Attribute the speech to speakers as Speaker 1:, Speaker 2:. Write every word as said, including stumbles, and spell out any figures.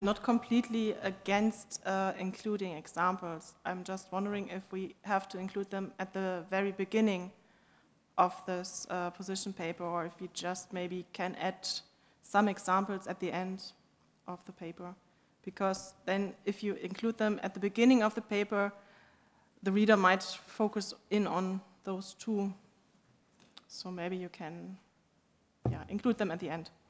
Speaker 1: not completely against uh, including examples. I'm just wondering if we have to include them at the very beginning of this uh, position paper, or if we just maybe can add some examples at the end of the paper. Because then if you include them at the beginning of the paper, the reader might focus in on those two. So maybe you can yeah, include them at the end.